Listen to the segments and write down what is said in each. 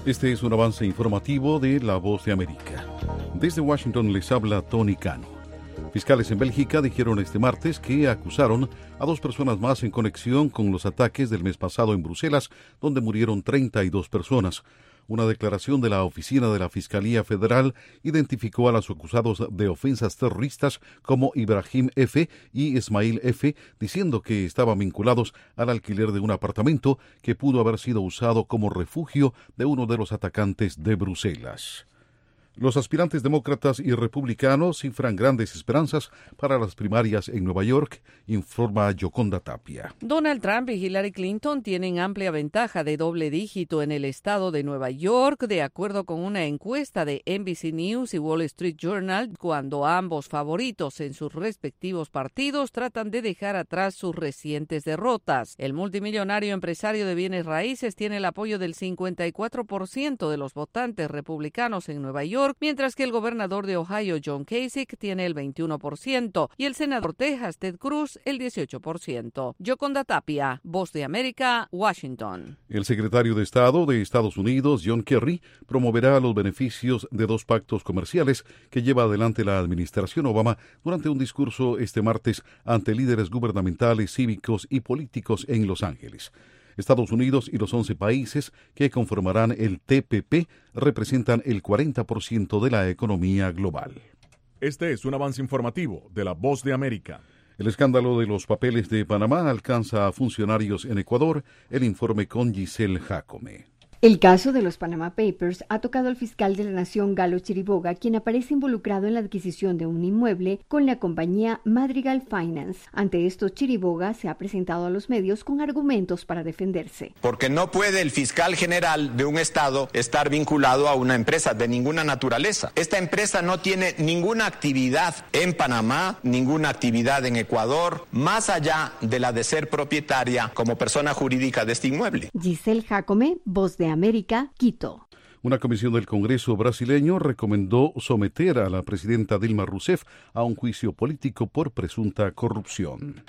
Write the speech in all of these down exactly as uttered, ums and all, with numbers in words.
Este es un avance informativo de La Voz de América. Desde Washington les habla Tony Cano. Fiscales en Bélgica dijeron este martes que acusaron a dos personas más en conexión con los ataques del mes pasado en Bruselas, donde murieron treinta y dos personas. Una declaración de la oficina de la Fiscalía Federal identificó a los acusados de ofensas terroristas como Ibrahim F. y Ismail F., diciendo que estaban vinculados al alquiler de un apartamento que pudo haber sido usado como refugio de uno de los atacantes de Bruselas. Los aspirantes demócratas y republicanos cifran grandes esperanzas para las primarias en Nueva York, informa Yoconda Tapia. Donald Trump y Hillary Clinton tienen amplia ventaja de doble dígito en el estado de Nueva York, de acuerdo con una encuesta de N B C News y Wall Street Journal, cuando ambos favoritos en sus respectivos partidos tratan de dejar atrás sus recientes derrotas. El multimillonario empresario de bienes raíces tiene el apoyo del cincuenta y cuatro por ciento de los votantes republicanos en Nueva York, mientras que el gobernador de Ohio, John Kasich, tiene el veintiuno por ciento y el senador de Texas, Ted Cruz, el dieciocho por ciento. Yoconda Tapia, Voz de América, Washington. El secretario de Estado de Estados Unidos, John Kerry, promoverá los beneficios de dos pactos comerciales que lleva adelante la administración Obama durante un discurso este martes ante líderes gubernamentales, cívicos y políticos en Los Ángeles. Estados Unidos y los once países que conformarán el T P P representan el cuarenta por ciento de la economía global. Este es un avance informativo de La Voz de América. El escándalo de los papeles de Panamá alcanza a funcionarios en Ecuador. El informe con Giselle Jacome. El caso de los Panama Papers ha tocado al fiscal de la Nación, Galo Chiriboga, quien aparece involucrado en la adquisición de un inmueble con la compañía Madrigal Finance. Ante esto, Chiriboga se ha presentado a los medios con argumentos para defenderse. Porque no puede el fiscal general de un estado estar vinculado a una empresa de ninguna naturaleza. Esta empresa no tiene ninguna actividad en Panamá, ninguna actividad en Ecuador, más allá de la de ser propietaria como persona jurídica de este inmueble. Giselle Jacome, Voz de América, Quito. Una comisión del Congreso brasileño recomendó someter a la presidenta Dilma Rousseff a un juicio político por presunta corrupción.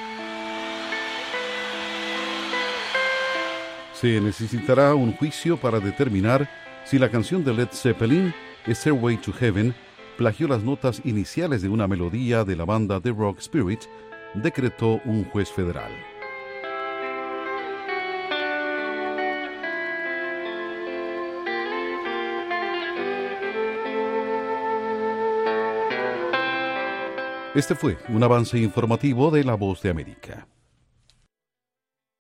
Se necesitará un juicio para determinar si la canción de Led Zeppelin, Stairway to Heaven, plagió las notas iniciales de una melodía de la banda The Rock Spirit, decretó un juez federal. Este fue un avance informativo de La Voz de América.